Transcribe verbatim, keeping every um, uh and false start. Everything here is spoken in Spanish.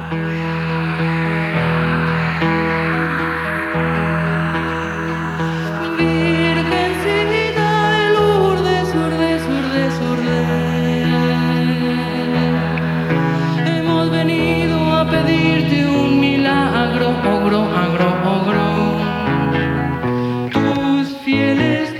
Virgencita de Lourdes, Lourdes, Lourdes, Lourdes, hemos venido a pedirte un milagro, ogro, agro, ogro. Tus fieles